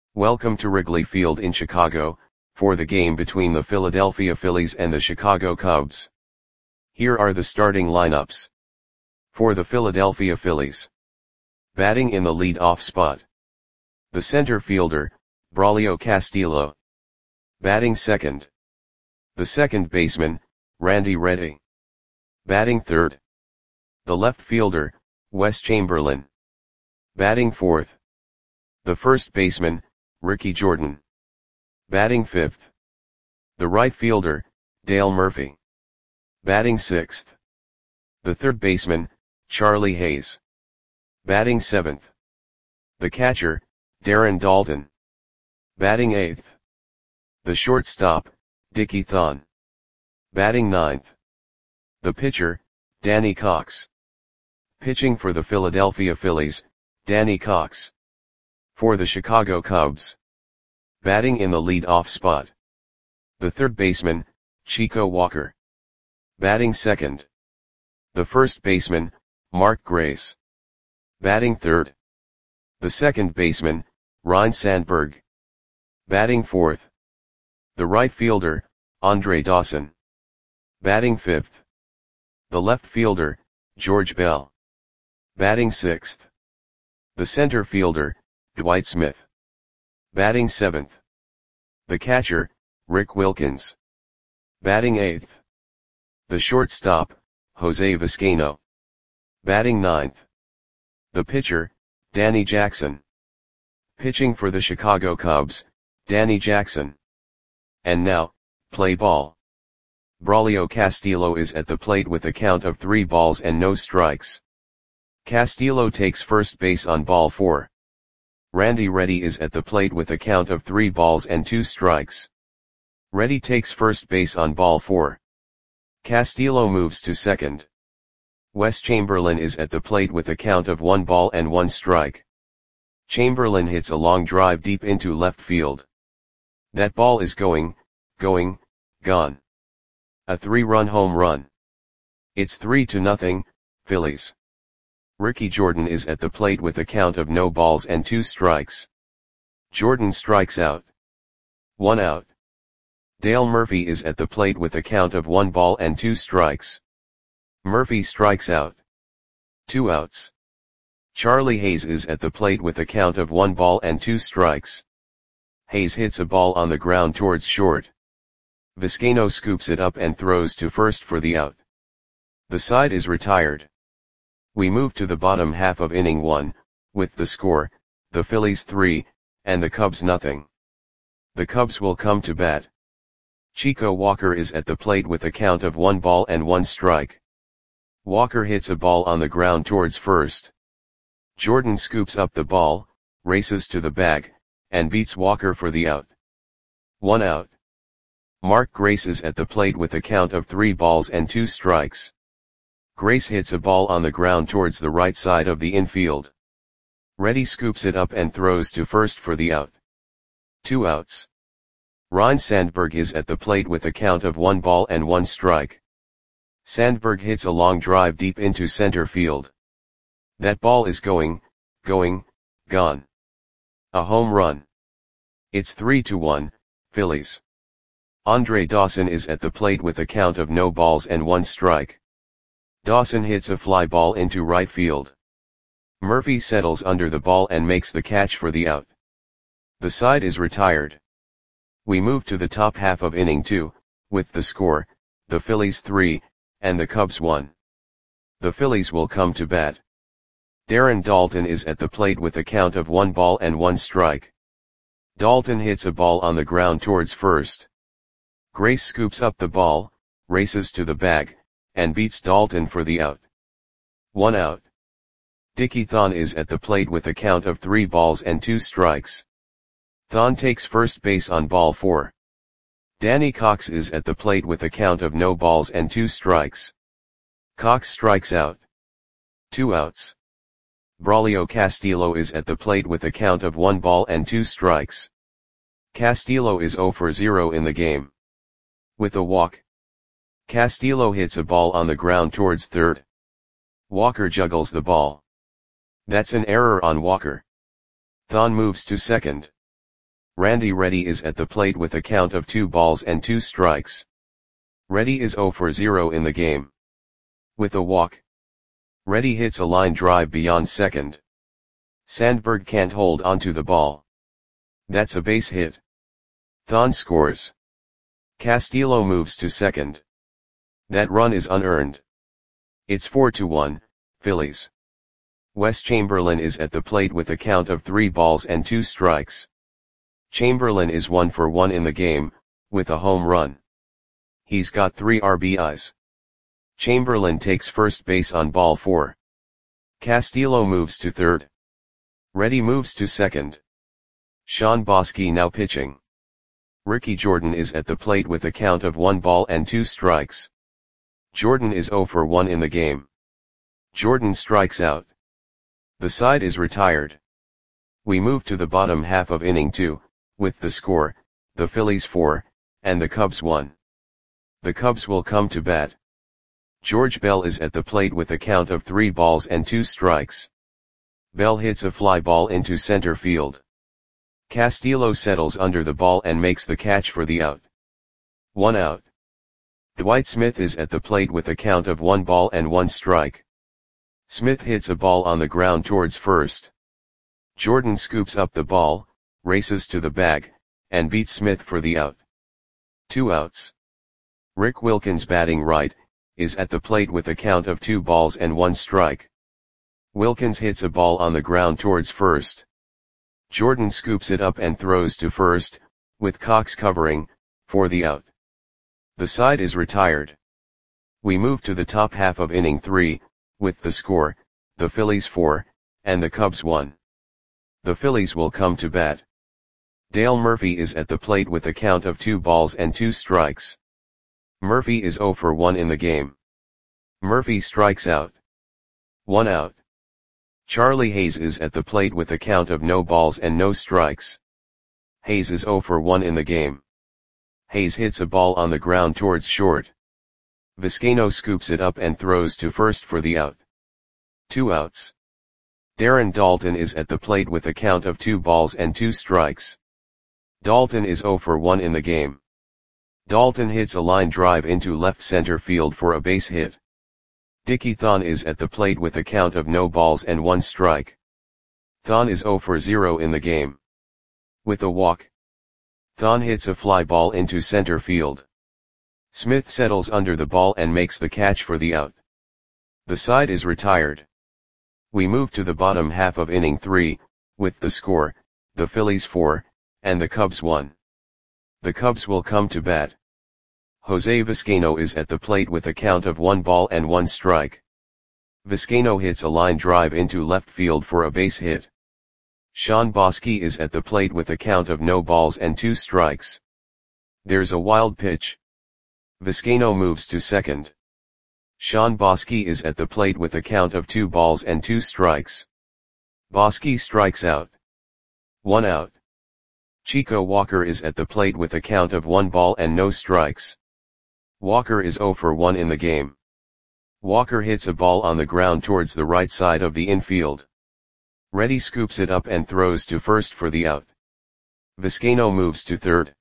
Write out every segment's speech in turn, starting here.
Welcome to Wrigley Field in Chicago, for the game between the Philadelphia Phillies and the Chicago Cubs. Here are the starting lineups. For the Philadelphia Phillies. Batting in the lead-off spot. The center fielder, Braulio Castillo. Batting second. The second baseman, Randy Reddy. Batting third. The left fielder, Wes Chamberlain. Batting fourth. The first baseman, Ricky Jordan. Batting fifth. The right fielder, Dale Murphy. Batting sixth. The third baseman, Charlie Hayes. Batting seventh. The catcher, Darren Daulton. Batting eighth. The shortstop, Dickie Thon. Batting ninth. The pitcher, Danny Cox. Pitching for the Philadelphia Phillies, Danny Cox. For the Chicago Cubs. Batting in the lead-off spot. The third baseman, Chico Walker. Batting second. The first baseman, Mark Grace. Batting third. The second baseman, Ryne Sandberg. Batting fourth. The right fielder, Andre Dawson. Batting fifth. The left fielder, George Bell. Batting sixth. The center fielder, Dwight Smith. Batting seventh. The catcher, Rick Wilkins. Batting eighth. The shortstop, Jose Vizcaino. Batting ninth. The pitcher, Danny Jackson. Pitching for the Chicago Cubs, Danny Jackson. And now, play ball. Braulio Castillo is at the plate with a count of 3 balls and no strikes. Castillo takes first base on ball 4. Randy Reddy is at the plate with a count of 3 balls and 2 strikes. Reddy takes first base on ball 4. Castillo moves to second. Wes Chamberlain is at the plate with a count of 1 ball and 1 strike. Chamberlain hits a long drive deep into left field. That ball is gone. A 3-run home run. It's 3-0, Phillies. Ricky Jordan is at the plate with a count of no balls and 2 strikes. Jordan strikes out. 1 out. Dale Murphy is at the plate with a count of 1 ball and 2 strikes. Murphy strikes out. 2 outs. Charlie Hayes is at the plate with a count of 1 ball and 2 strikes. Hayes hits a ball on the ground towards short. Vizcaino scoops it up and throws to first for the out. The side is retired. We move to the bottom half of inning 1, with the score, the Phillies 3, and the Cubs nothing. The Cubs will come to bat. Chico Walker is at the plate with a count of 1 ball and 1 strike. Walker hits a ball on the ground towards first. Jordan scoops up the ball, races to the bag, and beats Walker for the out. 1 out. Mark Grace is at the plate with a count of 3 balls and 2 strikes. Grace hits a ball on the ground towards the right side of the infield. Reddy scoops it up and throws to first for the out. 2 outs. Ryne Sandberg is at the plate with a count of 1 ball and 1 strike. Sandberg hits a long drive deep into center field. That ball is gone. A home run. It's 3-1, Phillies. Andre Dawson is at the plate with a count of no balls and 1 strike. Dawson hits a fly ball into right field. Murphy settles under the ball and makes the catch for the out. The side is retired. We move to the top half of inning 2, with the score, the Phillies 3, and the Cubs 1. The Phillies will come to bat. Darren Daulton is at the plate with a count of 1 ball and 1 strike. Daulton hits a ball on the ground towards first. Grace scoops up the ball, races to the bag, and beats Daulton for the out. 1 out. Dickie Thon is at the plate with a count of 3 balls and 2 strikes. Thon takes first base on ball 4. Danny Cox is at the plate with a count of no balls and 2 strikes. Cox strikes out. 2 outs. Braulio Castillo is at the plate with a count of 1 ball and 2 strikes. Castillo is 0 for 0 in the game. With a walk. Castillo hits a ball on the ground towards third. Walker juggles the ball. That's an error on Walker. Thon moves to second. Randy Reddy is at the plate with a count of 2 balls and 2 strikes. Reddy is 0 for 0 in the game. With a walk, Reddy hits a line drive beyond second. Sandberg can't hold onto the ball. That's a base hit. Thon scores. Castillo moves to second. That run is unearned. It's 4-1, Phillies. Wes Chamberlain is at the plate with a count of 3 balls and 2 strikes. Chamberlain is 1 for 1 in the game, with a home run. He's got 3 RBIs. Chamberlain takes first base on ball 4. Castillo moves to third. Reddy moves to second. Sean Bosky now pitching. Ricky Jordan is at the plate with a count of 1 ball and 2 strikes. Jordan is 0 for 1 in the game. Jordan strikes out. The side is retired. We move to the bottom half of inning 2, with the score, the Phillies 4, and the Cubs 1. The Cubs will come to bat. George Bell is at the plate with a count of 3 balls and 2 strikes. Bell hits a fly ball into center field. Castillo settles under the ball and makes the catch for the out. 1 out. Dwight Smith is at the plate with a count of 1 ball and 1 strike. Smith hits a ball on the ground towards first. Jordan scoops up the ball, races to the bag, and beats Smith for the out. 2 outs. Rick Wilkins batting right, is at the plate with a count of 2 balls and 1 strike. Wilkins hits a ball on the ground towards first. Jordan scoops it up and throws to first, with Cox covering, for the out. The side is retired. We move to the top half of inning 3, with the score, the Phillies 4, and the Cubs 1. The Phillies will come to bat. Dale Murphy is at the plate with a count of 2 balls and 2 strikes. Murphy is 0 for 1 in the game. Murphy strikes out. 1 out. Charlie Hayes is at the plate with a count of no balls and no strikes. Hayes is 0 for 1 in the game. Hayes hits a ball on the ground towards short. Vizcaino scoops it up and throws to first for the out. 2 outs. Darren Daulton is at the plate with a count of 2 balls and 2 strikes. Daulton is 0 for 1 in the game. Daulton hits a line drive into left center field for a base hit. Dickie Thon is at the plate with a count of no balls and 1 strike. Thon is 0 for 0 in the game. With a walk, Thon hits a fly ball into center field. Smith settles under the ball and makes the catch for the out. The side is retired. We move to the bottom half of inning 3, with the score, the Phillies 4, and the Cubs 1. The Cubs will come to bat. Jose Vizcaino is at the plate with a count of 1 ball and 1 strike. Vizcaino hits a line drive into left field for a base hit. Sean Bosky is at the plate with a count of no balls and 2 strikes. There's a wild pitch. Vizcaino moves to second. Sean Bosky is at the plate with a count of 2 balls and 2 strikes. Bosky strikes out. 1 out. Chico Walker is at the plate with a count of 1 ball and no strikes. Walker is 0 for 1 in the game. Walker hits a ball on the ground towards the right side of the infield. Reddy scoops it up and throws to first for the out. Vizcaino moves to third.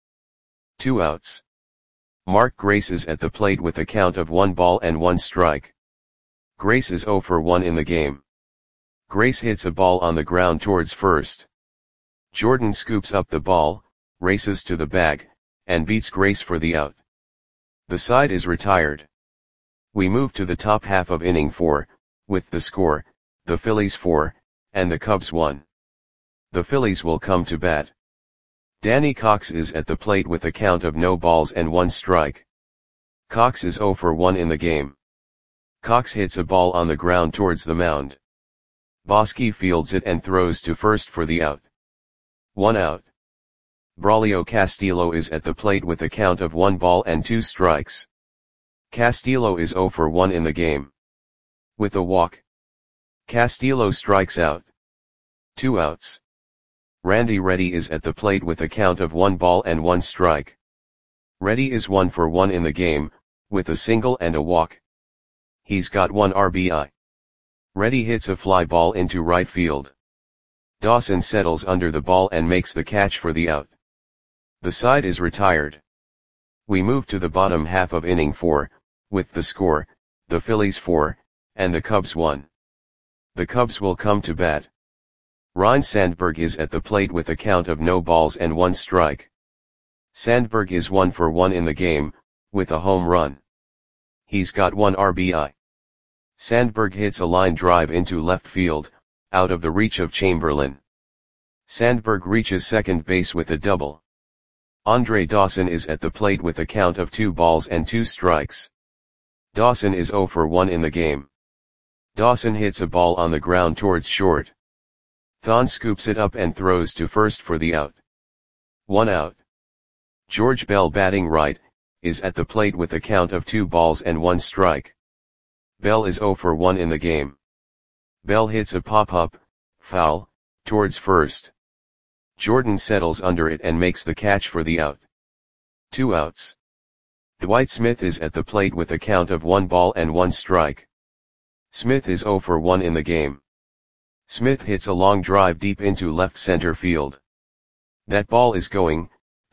2 outs. Mark Grace is at the plate with a count of 1 ball and 1 strike. Grace is 0 for 1 in the game. Grace hits a ball on the ground towards first. Jordan scoops up the ball, races to the bag, and beats Grace for the out. The side is retired. We move to the top half of inning 4, with the score, the Phillies 4, and the Cubs 1. The Phillies will come to bat. Danny Cox is at the plate with a count of no balls and 1 strike. Cox is 0 for 1 in the game. Cox hits a ball on the ground towards the mound. Bosky fields it and throws to first for the out. 1 out. Braulio Castillo is at the plate with a count of 1 ball and 2 strikes. Castillo is 0 for 1 in the game. With a walk, Castillo strikes out. 2 outs. Randy Reddy is at the plate with a count of 1 ball and 1 strike. Reddy is 1 for 1 in the game, with a single and a walk. He's got 1 RBI. Reddy hits a fly ball into right field. Dawson settles under the ball and makes the catch for the out. The side is retired. We move to the bottom half of inning 4, with the score, the Phillies 4, and the Cubs 1. The Cubs will come to bat. Ryne Sandberg is at the plate with a count of no balls and 1 strike. Sandberg is 1 for 1 in the game, with a home run. He's got 1 RBI. Sandberg hits a line drive into left field, out of the reach of Chamberlain. Sandberg reaches second base with a double. Andre Dawson is at the plate with a count of 2 balls and 2 strikes. Dawson is 0 for 1 in the game. Dawson hits a ball on the ground towards short. Thon scoops it up and throws to first for the out. 1 out. George Bell, batting right, is at the plate with a count of 2 balls and 1 strike. Bell is 0 for 1 in the game. Bell hits a pop-up, foul, towards first. Jordan settles under it and makes the catch for the out. 2 outs. Dwight Smith is at the plate with a count of 1 ball and 1 strike. Smith is 0 for 1 in the game. Smith hits a long drive deep into left center field. That ball is gone.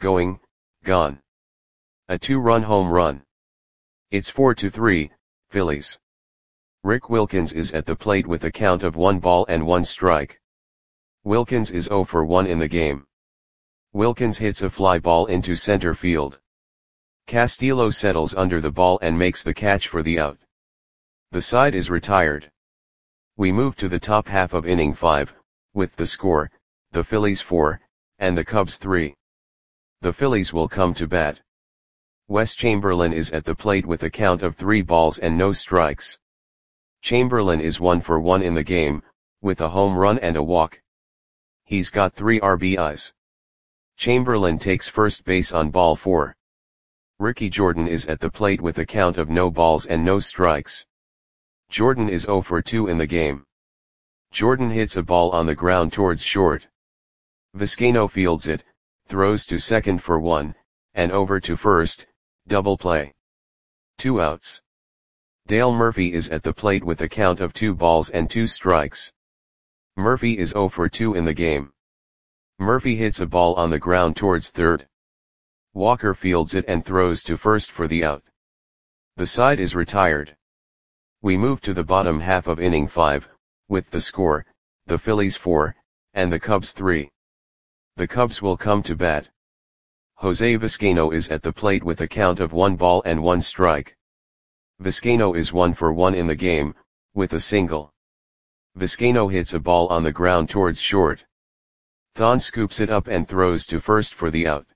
A 2-run home run. It's 4-3, Phillies. Rick Wilkins is at the plate with a count of 1 ball and 1 strike. Wilkins is 0 for 1 in the game. Wilkins hits a fly ball into center field. Castillo settles under the ball and makes the catch for the out. The side is retired. We move to the top half of inning 5, with the score, the Phillies 4, and the Cubs 3. The Phillies will come to bat. Wes Chamberlain is at the plate with a count of 3 balls and no strikes. Chamberlain is 1 for 1 in the game, with a home run and a walk. He's got 3 RBIs. Chamberlain takes first base on ball 4. Ricky Jordan is at the plate with a count of no balls and no strikes. Jordan is 0 for 2 in the game. Jordan hits a ball on the ground towards short. Vizcaino fields it, throws to second for 1, and over to first, double play. 2 outs. Dale Murphy is at the plate with a count of 2 balls and 2 strikes. Murphy is 0 for 2 in the game. Murphy hits a ball on the ground towards third. Walker fields it and throws to first for the out. The side is retired. We move to the bottom half of inning 5, with the score, the Phillies 4, and the Cubs 3. The Cubs will come to bat. Jose Vizcaino is at the plate with a count of 1 ball and 1 strike. Vizcaino is 1 for 1 in the game, with a single. Vizcaino hits a ball on the ground towards short. Thon scoops it up and throws to first for the out.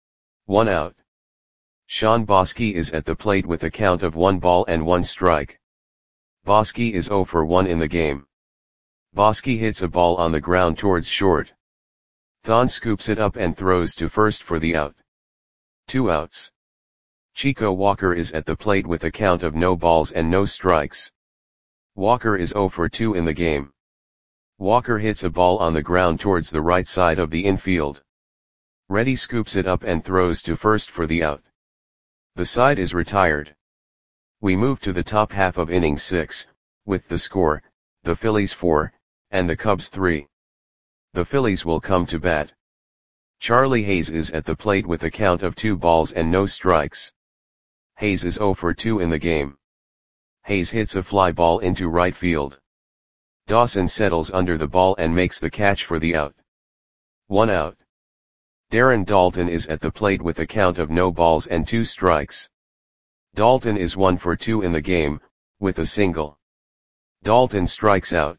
1 out. Sean Bosky is at the plate with a count of 1 ball and 1 strike. Bosky is 0 for 1 in the game. Bosky hits a ball on the ground towards short. Thon scoops it up and throws to first for the out. 2 outs. Chico Walker is at the plate with a count of no balls and no strikes. Walker is 0 for 2 in the game. Walker hits a ball on the ground towards the right side of the infield. Reddy scoops it up and throws to first for the out. The side is retired. We move to the top half of inning 6, with the score, the Phillies 4, and the Cubs 3. The Phillies will come to bat. Charlie Hayes is at the plate with a count of 2 balls and no strikes. Hayes is 0 for 2 in the game. Hayes hits a fly ball into right field. Dawson settles under the ball and makes the catch for the out. 1 out. Darren Daulton is at the plate with a count of no balls and 2 strikes. Daulton is 1 for 2 in the game, with a single. Daulton strikes out.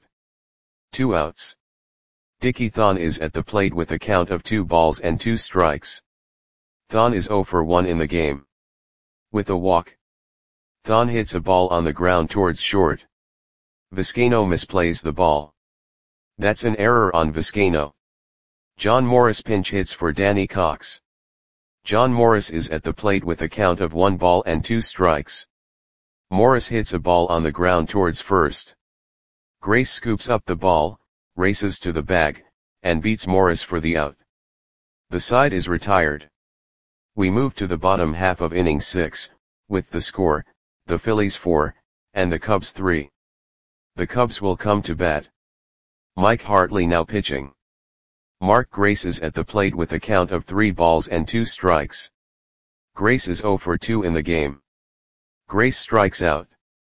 2 outs. Dickie Thon is at the plate with a count of 2 balls and 2 strikes. Thon is 0 for 1 in the game. With a walk. Thon hits a ball on the ground towards short. Vizcaino misplays the ball. That's an error on Vizcaino. John Morris pinch hits for Danny Cox. John Morris is at the plate with a count of 1 ball and 2 strikes. Morris hits a ball on the ground towards first. Grace scoops up the ball, races to the bag, and beats Morris for the out. The side is retired. We move to the bottom half of inning 6, with the score, the Phillies 4, and the Cubs 3. The Cubs will come to bat. Mike Hartley now pitching. Mark Grace is at the plate with a count of 3 balls and 2 strikes. Grace is 0 for 2 in the game. Grace strikes out.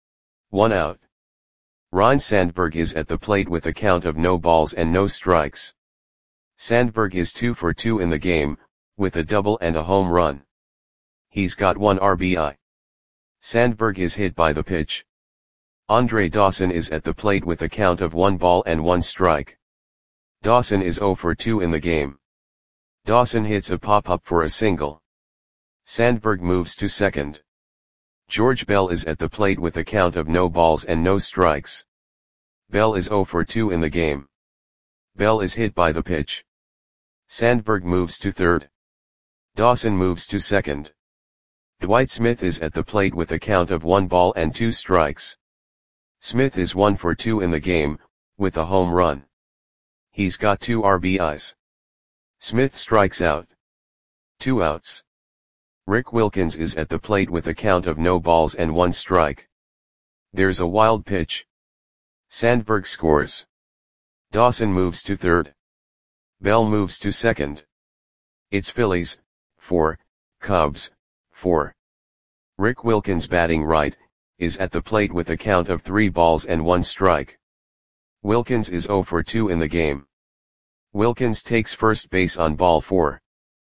1 out. Ryne Sandberg is at the plate with a count of no balls and no strikes. Sandberg is 2 for 2 in the game, with a double and a home run. He's got 1 RBI. Sandberg is hit by the pitch. Andre Dawson is at the plate with a count of 1 ball and 1 strike. Dawson is 0 for 2 in the game. Dawson hits a pop-up for a single. Sandberg moves to second. George Bell is at the plate with a count of no balls and no strikes. Bell is 0 for 2 in the game. Bell is hit by the pitch. Sandberg moves to third. Dawson moves to second. Dwight Smith is at the plate with a count of 1 ball and 2 strikes. Smith is 1 for 2 in the game, with a home run. He's got 2 RBIs. Smith strikes out. 2 outs. Rick Wilkins is at the plate with a count of no balls and 1 strike. There's a wild pitch. Sandberg scores. Dawson moves to third. Bell moves to second. It's Phillies, 4, Cubs, 4. Rick Wilkins batting right, is at the plate with a count of 3 balls and 1 strike. Wilkins is 0 for 2 in the game. Wilkins takes first base on ball 4.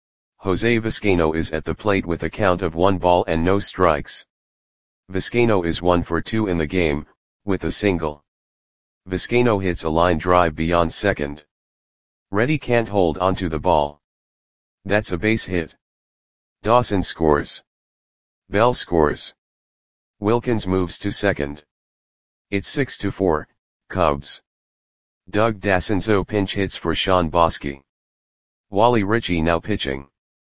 Jose Vizcaino is at the plate with a count of 1 ball and no strikes. Vizcaino is 1 for 2 in the game, with a single. Vizcaino hits a line drive beyond second. Reddy can't hold onto the ball. That's a base hit. Dawson scores. Bell scores. Wilkins moves to second. It's 6-4, Cubs. Doug Dassenzo pinch hits for Sean Bosky. Wally Ritchie now pitching.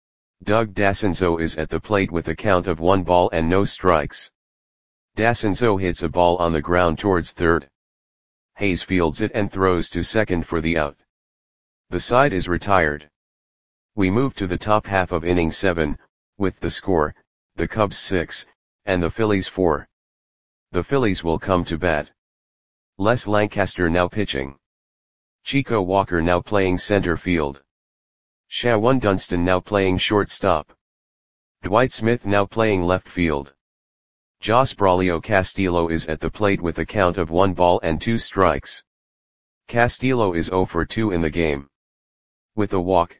Doug Dassenzo is at the plate with a count of 1 ball and no strikes. Dassenzo hits a ball on the ground towards third. Hayes fields it and throws to second for the out. The side is retired. We move to the top half of inning 7, with the score, the Cubs 6, and the Phillies 4. The Phillies will come to bat. Les Lancaster now pitching. Chico Walker now playing center field. Shawan Dunston now playing shortstop. Dwight Smith now playing left field. Jos Braulio Castillo is at the plate with a count of 1 ball and 2 strikes. Castillo is 0 for 2 in the game. With a walk.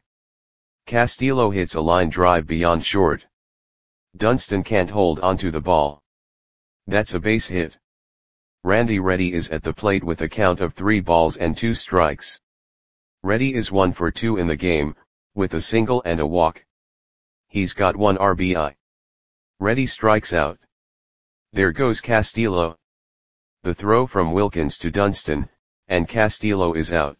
Castillo hits a line drive beyond short. Dunston can't hold onto the ball. That's a base hit. Randy Reddy is at the plate with a count of 3 balls and 2 strikes. Reddy is 1 for 2 in the game, with a single and a walk. He's got 1 RBI. Reddy strikes out. There goes Castillo. The throw from Wilkins to Dunston, and Castillo is out.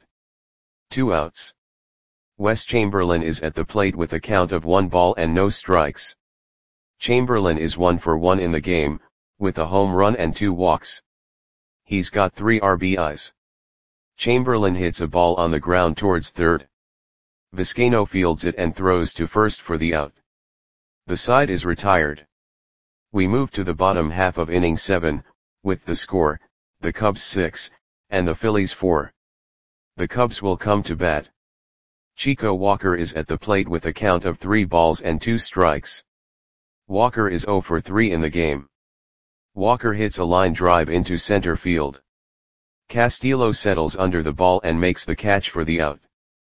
2 outs. Wes Chamberlain is at the plate with a count of 1 ball and no strikes. Chamberlain is 1 for 1 in the game, with a home run and 2 walks. He's got 3 RBIs. Chamberlain hits a ball on the ground towards third. Vizcaino fields it and throws to first for the out. The side is retired. We move to the bottom half of inning 7, with the score, the Cubs 6, and the Phillies 4. The Cubs will come to bat. Chico Walker is at the plate with a count of 3 balls and 2 strikes. Walker is 0 for 3 in the game. Walker hits a line drive into center field. Castillo settles under the ball and makes the catch for the out.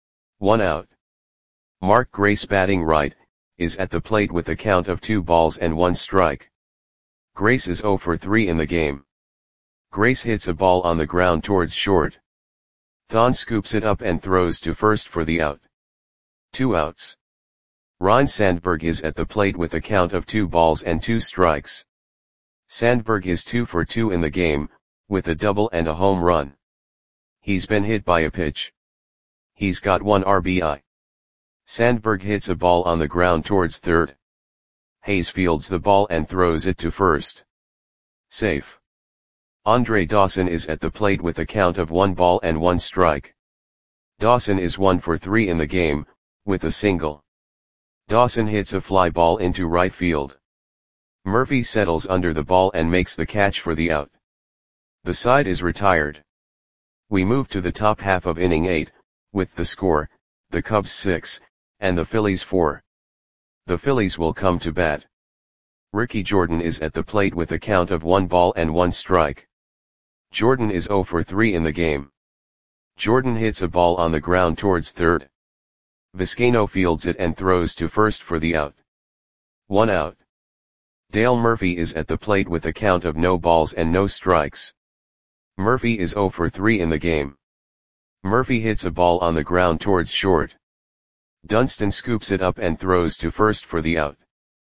1 out. Mark Grace batting right, is at the plate with a count of 2 balls and 1 strike. Grace is 0 for 3 in the game. Grace hits a ball on the ground towards short. Thon scoops it up and throws to first for the out. 2 outs. Ryne Sandberg is at the plate with a count of 2 balls and 2 strikes. Sandberg is 2 for 2 in the game, with a double and a home run. He's been hit by a pitch. He's got 1 RBI. Sandberg hits a ball on the ground towards third. Hayes fields the ball and throws it to first. Safe. Andre Dawson is at the plate with a count of 1 ball and 1 strike. Dawson is 1 for 3 in the game, with a single. Dawson hits a fly ball into right field. Murphy settles under the ball and makes the catch for the out. The side is retired. We move to the top half of inning 8, with the score, the Cubs 6, and the Phillies 4. The Phillies will come to bat. Ricky Jordan is at the plate with a count of 1 ball and 1 strike. Jordan is 0 for 3 in the game. Jordan hits a ball on the ground towards third. Vizcaino fields it and throws to first for the out. 1 out. Dale Murphy is at the plate with a count of no balls and no strikes. Murphy is 0 for 3 in the game. Murphy hits a ball on the ground towards short. Dunston scoops it up and throws to first for the out.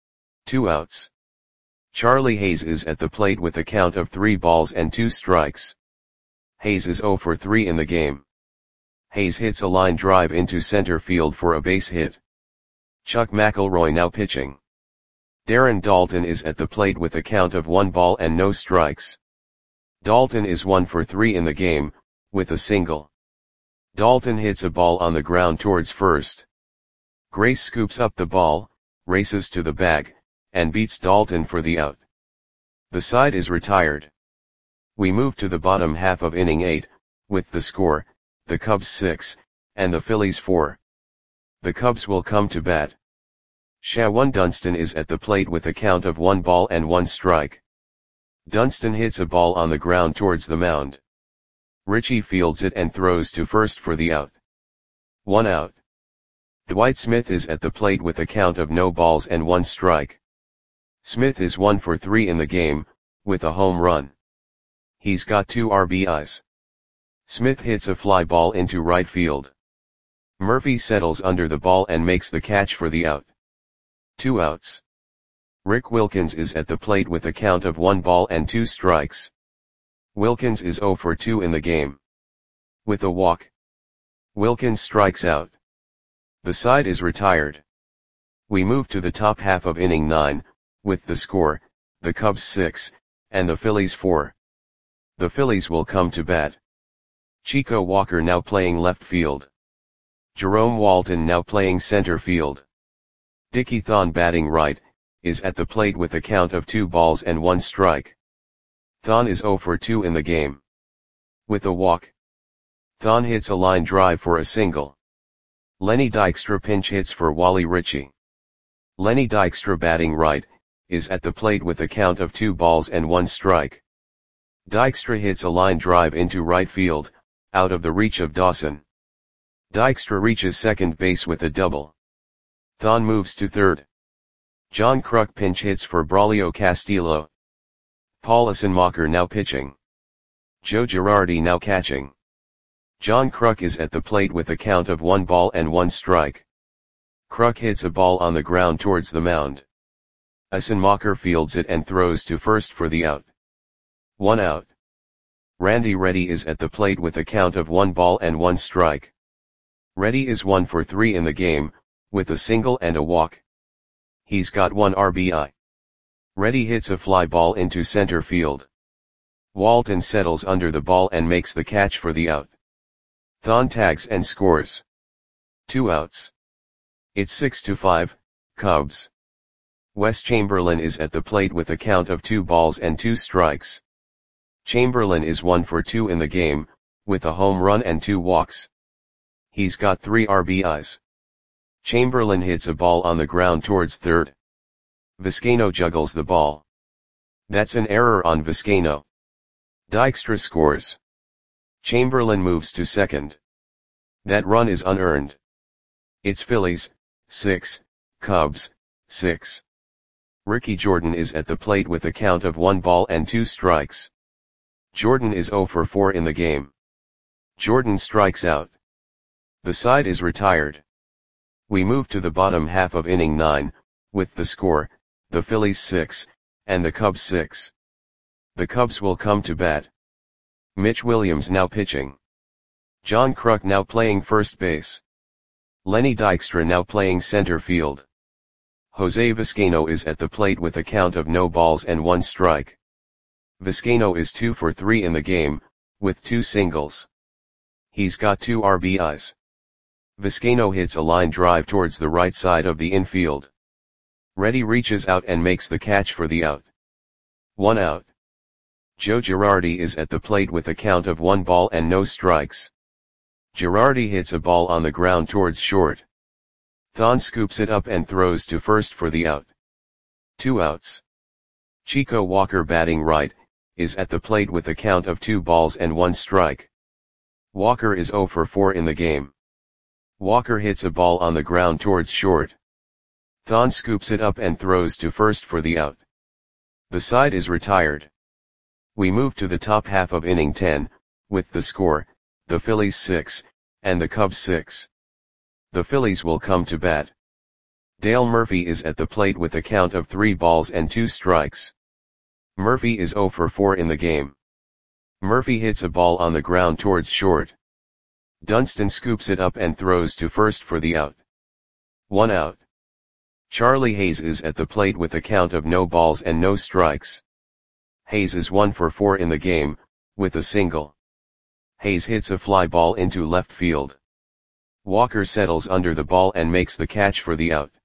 2 outs. Charlie Hayes is at the plate with a count of 3 balls and 2 strikes. Hayes is 0 for 3 in the game. Hayes hits a line drive into center field for a base hit. Chuck McElroy now pitching. Darren Daulton is at the plate with a count of 1 ball and no strikes. Daulton is 1 for 3 in the game, with a single. Daulton hits a ball on the ground towards first. Grace scoops up the ball, races to the bag, and beats Daulton for the out. The side is retired. We move to the bottom half of inning 8, with the score, the Cubs 6, and the Phillies 4. The Cubs will come to bat. Shawan Dunston is at the plate with a count of 1 ball and 1 strike. Dunston hits a ball on the ground towards the mound. Richie fields it and throws to first for the out. 1 out. Dwight Smith is at the plate with a count of no balls and 1 strike. Smith is 1 for 3 in the game, with a home run. He's got 2 RBIs. Smith hits a fly ball into right field. Murphy settles under the ball and makes the catch for the out. 2 outs. Rick Wilkins is at the plate with a count of 1 ball and 2 strikes. Wilkins is 0 for 2 in the game. With a walk. Wilkins strikes out. The side is retired. We move to the top half of inning 9, with the score, the Cubs 6, and the Phillies 4. The Phillies will come to bat. Chico Walker now playing left field. Jerome Walton now playing center field. Dickie Thon batting right, is at the plate with a count of 2 balls and 1 strike. Thon is 0 for 2 in the game. With a walk. Thon hits a line drive for a single. Lenny Dykstra pinch hits for Wally Ritchie. Lenny Dykstra batting right, is at the plate with a count of 2 balls and 1 strike. Dykstra hits a line drive into right field, out of the reach of Dawson. Dykstra reaches second base with a double. Thon moves to third. John Kruk pinch hits for Braulio Castillo. Paul Assenmacher now pitching. Joe Girardi now catching. John Kruk is at the plate with a count of 1 ball and 1 strike. Kruk hits a ball on the ground towards the mound. Assenmacher fields it and throws to first for the out. 1 out. Randy Reddy is at the plate with a count of 1 ball and 1 strike. Reddy is 1 for 3 in the game, with a single and a walk. He's got 1 RBI. Reddy hits a fly ball into center field. Walton settles under the ball and makes the catch for the out. Thon tags and scores. 2 outs. It's 6-5, Cubs. Wes Chamberlain is at the plate with a count of 2 balls and 2 strikes. Chamberlain is 1 for 2 in the game, with a home run and 2 walks. He's got 3 RBIs. Chamberlain hits a ball on the ground towards third. Vizcaino juggles the ball. That's an error on Vizcaino. Dykstra scores. Chamberlain moves to second. That run is unearned. It's Phillies, 6, Cubs, 6. Ricky Jordan is at the plate with a count of 1 ball and 2 strikes. Jordan is 0 for 4 in the game. Jordan strikes out. The side is retired. We move to the bottom half of inning 9, with the score, the Phillies 6, and the Cubs 6. The Cubs will come to bat. Mitch Williams now pitching. John Kruk now playing first base. Lenny Dykstra now playing center field. Jose Vizcaino is at the plate with a count of no balls and 1 strike. Vizcaino is 2 for 3 in the game, with 2 singles. He's got 2 RBIs. Vizcaino hits a line drive towards the right side of the infield. Reddy reaches out and makes the catch for the out. 1 out. Joe Girardi is at the plate with a count of 1 ball and no strikes. Girardi hits a ball on the ground towards short. Thon scoops it up and throws to first for the out. 2 outs. Chico Walker, batting right, is at the plate with a count of 2 balls and 1 strike. Walker is 0 for 4 in the game. Walker hits a ball on the ground towards short. Thon scoops it up and throws to first for the out. The side is retired. We move to the top half of inning 10, with the score, the Phillies 6, and the Cubs 6. The Phillies will come to bat. Dale Murphy is at the plate with a count of 3 balls and 2 strikes. Murphy is 0 for 4 in the game. Murphy hits a ball on the ground towards short. Dunston scoops it up and throws to first for the out. 1 out. Charlie Hayes is at the plate with a count of no balls and no strikes. Hayes is 1 for 4 in the game, with a single. Hayes hits a fly ball into left field. Walker settles under the ball and makes the catch for the out.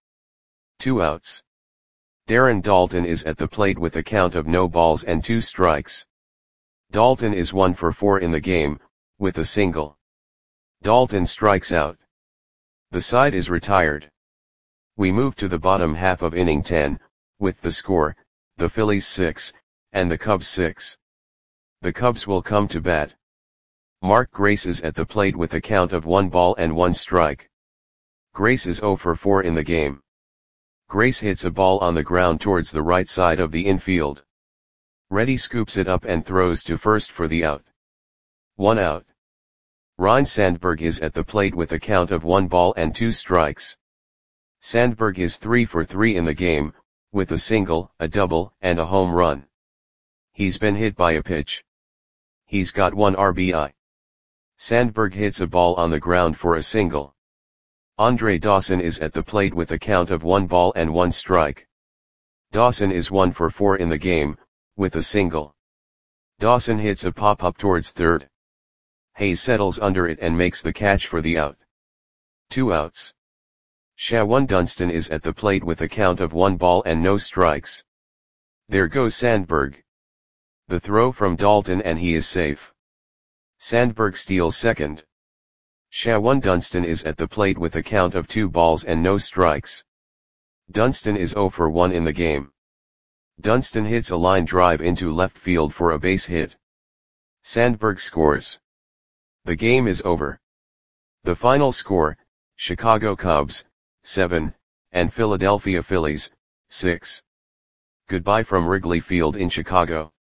2 outs. Darren Daulton is at the plate with a count of no balls and 2 strikes. Daulton is 1 for 4 in the game, with a single. Daulton strikes out. The side is retired. We move to the bottom half of inning 10, with the score, the Phillies 6, and the Cubs 6. The Cubs will come to bat. Mark Grace is at the plate with a count of 1 ball and 1 strike. Grace is 0 for 4 in the game. Grace hits a ball on the ground towards the right side of the infield. Reddy scoops it up and throws to first for the out. 1 out. Ryne Sandberg is at the plate with a count of 1 ball and 2 strikes. Sandberg is 3 for 3 in the game, with a single, a double, and a home run. He's been hit by a pitch. He's got 1 RBI. Sandberg hits a ball on the ground for a single. Andre Dawson is at the plate with a count of 1 ball and 1 strike. Dawson is 1 for 4 in the game, with a single. Dawson hits a pop-up towards third. Hayes settles under it and makes the catch for the out. 2 outs. Shawan Dunston is at the plate with a count of 1 ball and no strikes. There goes Sandberg. The throw from Daulton and he is safe. Sandberg steals second. Shawan Dunston is at the plate with a count of 2 balls and no strikes. Dunston is 0 for 1 in the game. Dunston hits a line drive into left field for a base hit. Sandberg scores. The game is over. The final score, Chicago Cubs, 7, and Philadelphia Phillies, 6. Goodbye from Wrigley Field in Chicago.